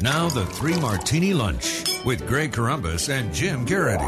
Now the Three Martini Lunch with Greg Corombos and Jim Garrity.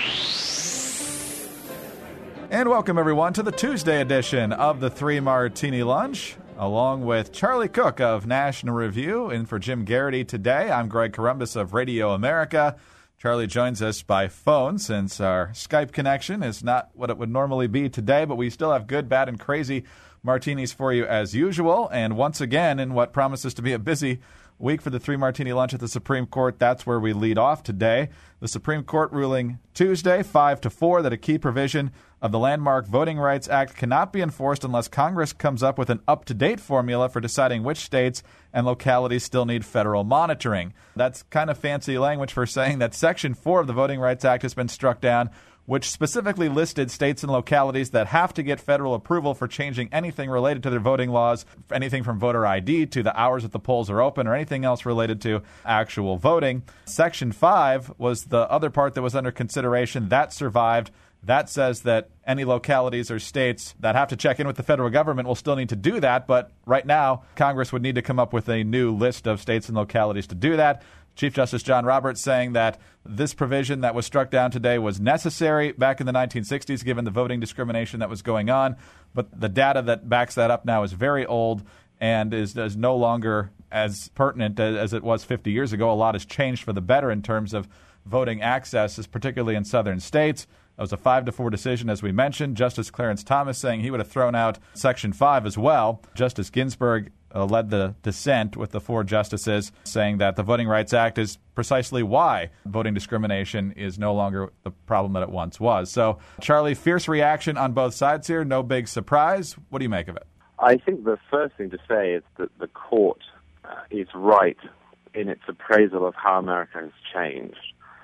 And welcome, everyone, to the Tuesday edition of the Three Martini Lunch, along with Charlie Cook of National Review. And for Jim Garrity today, I'm Greg Corombos of Radio America. Charlie joins us by phone since our Skype connection is not what it would normally be today, but we still have good, bad, and crazy martinis for you as usual. And once again, in what promises to be a busy week for the Three Martini Lunch at the Supreme Court, that's where we lead off today. The Supreme Court ruling Tuesday, 5-4, that a key provision of the landmark Voting Rights Act cannot be enforced unless Congress comes up with an up-to-date formula for deciding which states and localities still need federal monitoring. That's kind of fancy language for saying that Section 4 of the Voting Rights Act has been struck down, which specifically listed states and localities that have to get federal approval for changing anything related to their voting laws, anything from voter ID to the hours that the polls are open or anything else related to actual voting. Section 5 was the other part that was under consideration. That survived. That says that any localities or states that have to check in with the federal government will still need to do that, but right now Congress would need to come up with a new list of states and localities to do that. Chief Justice John Roberts saying that this provision that was struck down today was necessary back in the 1960s, given the voting discrimination that was going on. But the data that backs that up now is very old and is no longer as pertinent as it was 50 years ago. A lot has changed for the better in terms of voting access, particularly in southern states. It was a 5-4 decision, as we mentioned. Justice Clarence Thomas saying he would have thrown out Section 5 as well. Justice Ginsburg led the dissent with the 4 justices, saying that the Voting Rights Act is precisely why voting discrimination is no longer the problem that it once was. So, Charlie, fierce reaction on both sides here. No big surprise. What do you make of it? I think the first thing to say is that the court is right in its appraisal of how America has changed.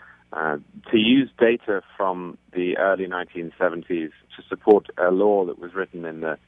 To use data from the early 1970s to support a law that was written in the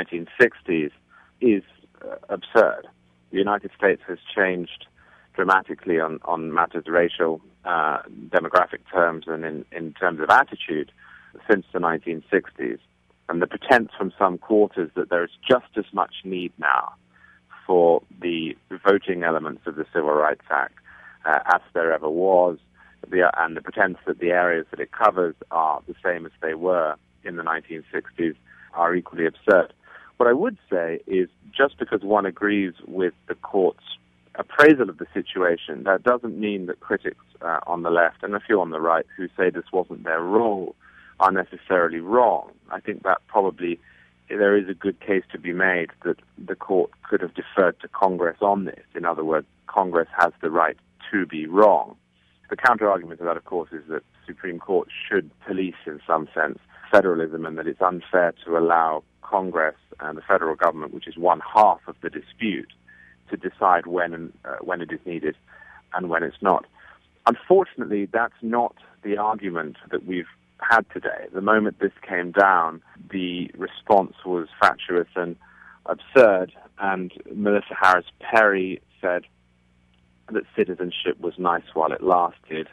1960s is absurd. The United States has changed dramatically on matters of racial, demographic terms and in terms of attitude since the 1960s. And the pretense from some quarters that there is just as much need now for the voting elements of the Civil Rights Act as there ever was, and the pretense that the areas that it covers are the same as they were in the 1960s are equally absurd. What I would say is just because one agrees with the court's appraisal of the situation, that doesn't mean that critics on the left and a few on the right who say this wasn't their role are necessarily wrong. I think that probably there is a good case to be made that the court could have deferred to Congress on this. In other words, Congress has the right to be wrong. The counter-argument to that, of course, is that the Supreme Court should police, in some sense, federalism, and that it's unfair to allow Congress and the federal government, which is one half of the dispute, to decide when it is needed and when it's not. Unfortunately, that's not the argument that we've had today. The moment this came down, the response was fatuous and absurd, and Melissa Harris Perry said that citizenship was nice while it lasted.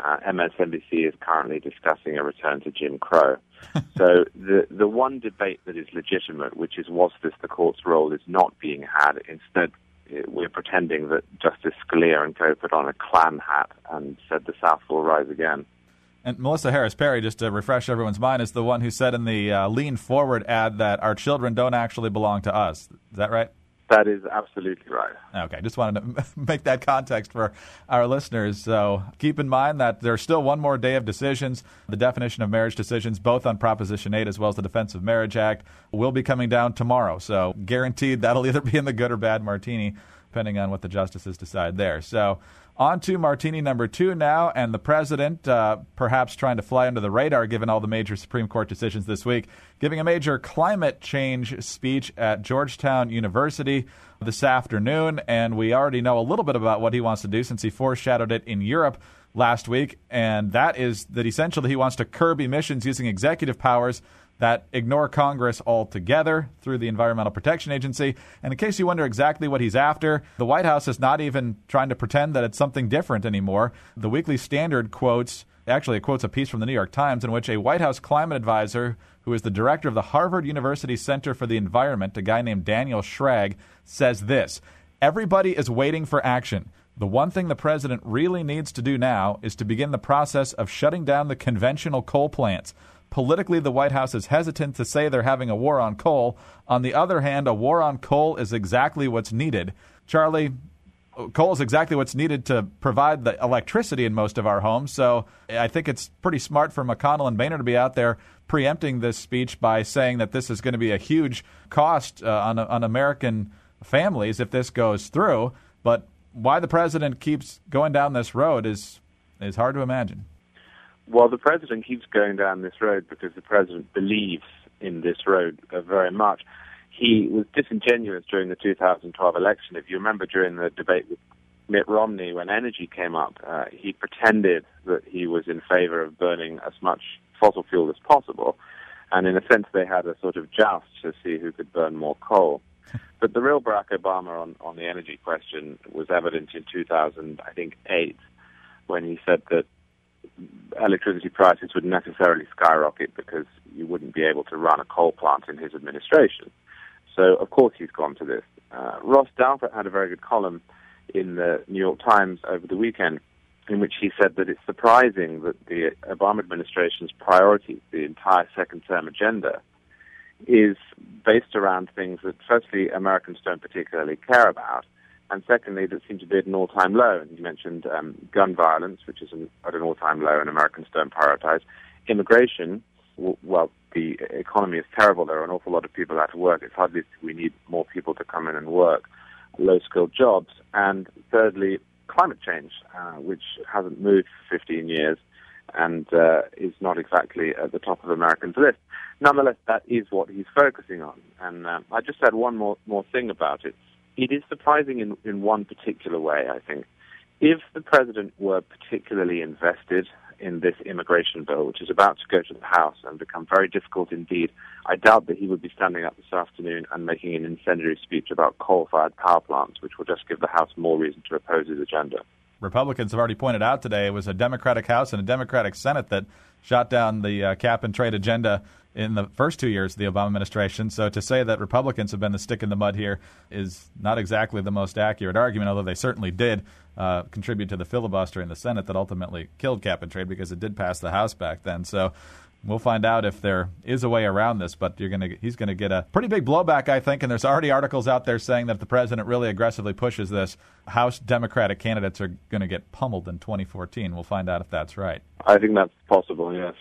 MSNBC is currently discussing a return to Jim Crow. So the one debate that is legitimate, which is was this the court's role, is not being had. Instead, we're pretending that Justice Scalia and co put on a Klan hat and said the South will rise again. And Melissa Harris Perry, just to refresh everyone's mind, is the one who said in the Lean Forward ad that our children don't actually belong to us. Is that right? That is absolutely right. Okay, just wanted to make that context for our listeners. So keep in mind that there's still one more day of decisions. The definition of marriage decisions, both on Proposition 8 as well as the Defense of Marriage Act, will be coming down tomorrow. So guaranteed that'll either be in the good or bad martini, depending on what the justices decide there. So on to martini number 2 now, and the president, perhaps trying to fly under the radar given all the major Supreme Court decisions this week, giving a major climate change speech at Georgetown University this afternoon, and we already know a little bit about what he wants to do since he foreshadowed it in Europe last week, and that is that essentially he wants to curb emissions using executive powers that ignore Congress altogether through the Environmental Protection Agency. And in case you wonder exactly what he's after, the White House is not even trying to pretend that it's something different anymore. The Weekly Standard quotes a piece from the New York Times in which a White House climate advisor, who is the director of the Harvard University Center for the Environment, a guy named Daniel Schrag, says this: "Everybody is waiting for action. The one thing the president really needs to do now is to begin the process of shutting down the conventional coal plants. Politically, the White House is hesitant to say they're having a war on coal. On the other hand, a war on coal is exactly what's needed. Charlie, coal is exactly what's needed to provide the electricity in most of our homes. So I think it's pretty smart for McConnell and Boehner to be out there preempting this speech by saying that this is going to be a huge cost on American families if this goes through. But why the president keeps going down this road is hard to imagine. Well, the president keeps going down this road because the president believes in this road very much. He was disingenuous during the 2012 election. If you remember during the debate with Mitt Romney when energy came up, he pretended that he was in favor of burning as much fossil fuel as possible. And in a sense, they had a sort of joust to see who could burn more coal. But the real Barack Obama on the energy question was evident in 2008 when he said that electricity prices would necessarily skyrocket because you wouldn't be able to run a coal plant in his administration. So, of course, he's gone to this. Ross Douthat had a very good column in the New York Times over the weekend in which he said that it's surprising that the Obama administration's priorities, the entire second-term agenda, is based around things that, firstly, Americans don't particularly care about, and secondly, that seem to be at an all-time low. And you mentioned gun violence, which is at an all-time low, and Americans don't prioritize. Immigration, well, the economy is terrible. There are an awful lot of people out of work. It's hardly we need more people to come in and work low-skilled jobs. And thirdly, climate change, which hasn't moved for 15 years and is not exactly at the top of Americans' list. Nonetheless, that is what he's focusing on. And I just add one more thing about it. It is surprising in one particular way, I think. If the president were particularly invested in this immigration bill, which is about to go to the House and become very difficult indeed, I doubt that he would be standing up this afternoon and making an incendiary speech about coal-fired power plants, which will just give the House more reason to oppose his agenda. Republicans have already pointed out today it was a Democratic House and a Democratic Senate that shot down the cap-and-trade agenda in the first 2 years of the Obama administration. So to say that Republicans have been the stick in the mud here is not exactly the most accurate argument, although they certainly did contribute to the filibuster in the Senate that ultimately killed cap-and-trade because it did pass the House back then. So we'll find out if there is a way around this, but he's going to get a pretty big blowback, I think, and there's already articles out there saying that if the president really aggressively pushes this, House Democratic candidates are going to get pummeled in 2014. We'll find out if that's right. I think that's possible, yes.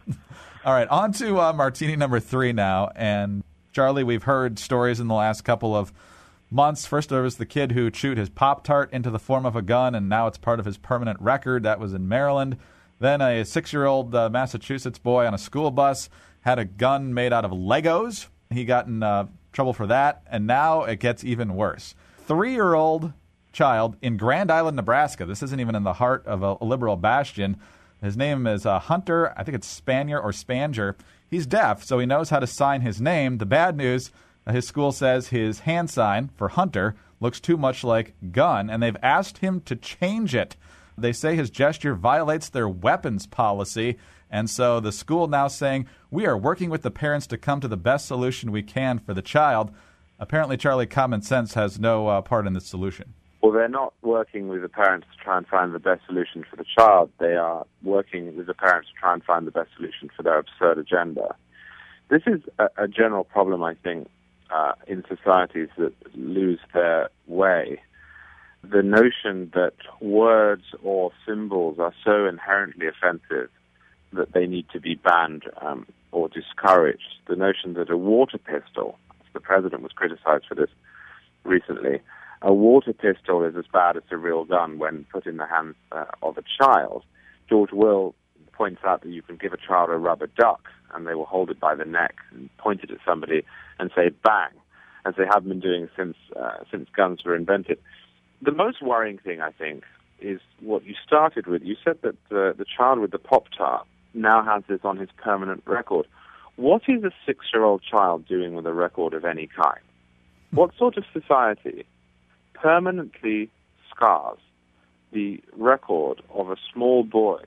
All right, on to martini number 3 now. And, Charlie, we've heard stories in the last couple of months. First, there was the kid who chewed his Pop-Tart into the form of a gun, and now it's part of his permanent record. That was in Maryland. Then a 6-year-old Massachusetts boy on a school bus had a gun made out of Legos. He got in trouble for that, and now it gets even worse. 3-year-old child in Grand Island, Nebraska. This isn't even in the heart of a liberal bastion. His name is Hunter. I think it's Spanier or Spanger. He's deaf, so he knows how to sign his name. The bad news, his school says his hand sign for Hunter looks too much like gun, and they've asked him to change it. They say his gesture violates their weapons policy, and so the school now saying, we are working with the parents to come to the best solution we can for the child. Apparently, Charlie, common sense has no part in this solution. Well, they're not working with the parents to try and find the best solution for the child. They are working with the parents to try and find the best solution for their absurd agenda. This is a general problem, I think, in societies that lose their way. The notion that words or symbols are so inherently offensive that they need to be banned or discouraged. The notion that a water pistol, the president was criticized for this recently, a water pistol is as bad as a real gun when put in the hands of a child. George Will points out that you can give a child a rubber duck and they will hold it by the neck and point it at somebody and say bang, as they have been doing since guns were invented. The most worrying thing, I think, is what you started with. You said that the child with the Pop-Tart now has this on his permanent record. What is a 6-year-old child doing with a record of any kind? What sort of society permanently scars the record of a small boy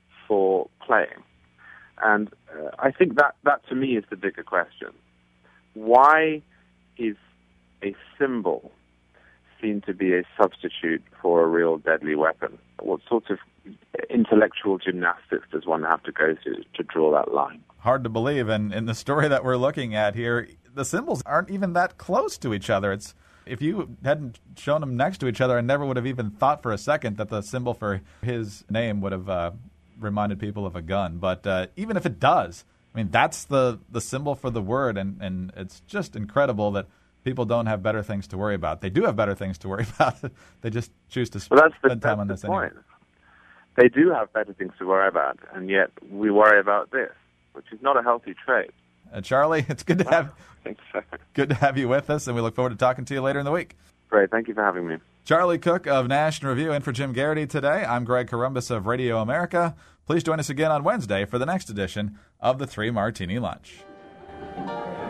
for playing? And I think that to me is the bigger question. Why is a symbol seem to be a substitute for a real deadly weapon? What sort of intellectual gymnastics does one have to go through to draw that line? Hard to believe, and in the story that we're looking at here, the symbols aren't even that close to each other. If you hadn't shown them next to each other, I never would have even thought for a second that the symbol for his name would have reminded people of a gun. But even if it does, I mean, that's the symbol for the word, and it's just incredible that people don't have better things to worry about. They do have better things to worry about. They just choose to spend time on this anyway. They do have better things to worry about, and yet we worry about this, which is not a healthy trait. Charlie, it's good to have you with us, and we look forward to talking to you later in the week. Great. Thank you for having me. Charlie Cook of National Review in for Jim Garrity today. I'm Greg Corombos of Radio America. Please join us again on Wednesday for the next edition of the 3 Martini Lunch.